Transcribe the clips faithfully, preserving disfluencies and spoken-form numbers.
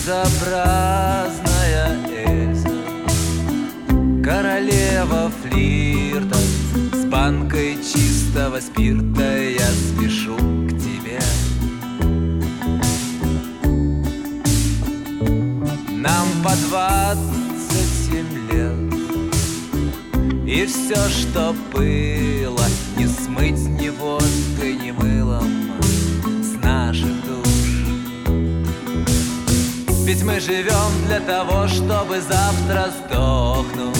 Безобразная Эльза, королева флирта, с банкой чистого спирта я спешу к тебе. Нам по двадцать семь лет, и все, что было, не смыть ни водкой, ни мылом с наших душ. Ведь мы живем для того, чтобы завтра сдохнуть.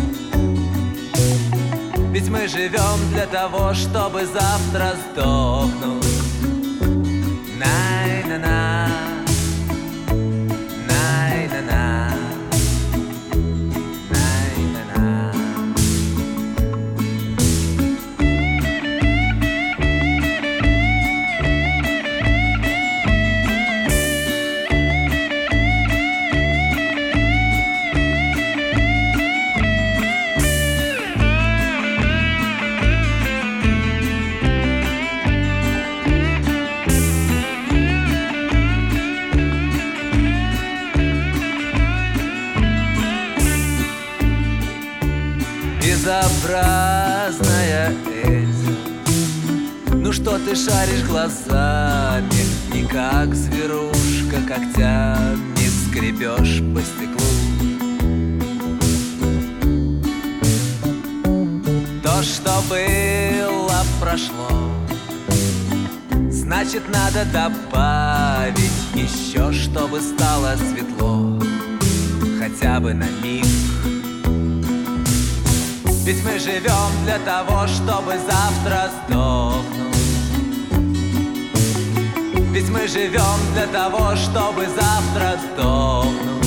Ведь мы живем для того, чтобы завтра сдохнуть. Най-на-на, най-на-на, най-на-на. Безобразная Эльза, ну что ты шаришь глазами, и как зверушка когтями скребешь по стеклу. То, что было, прошло, значит, надо добавить еще, чтобы стало светло, хотя бы на миг. Ведь мы живем для того, чтобы завтра сдохнуть. Ведь мы живем для того, чтобы завтра сдохнуть.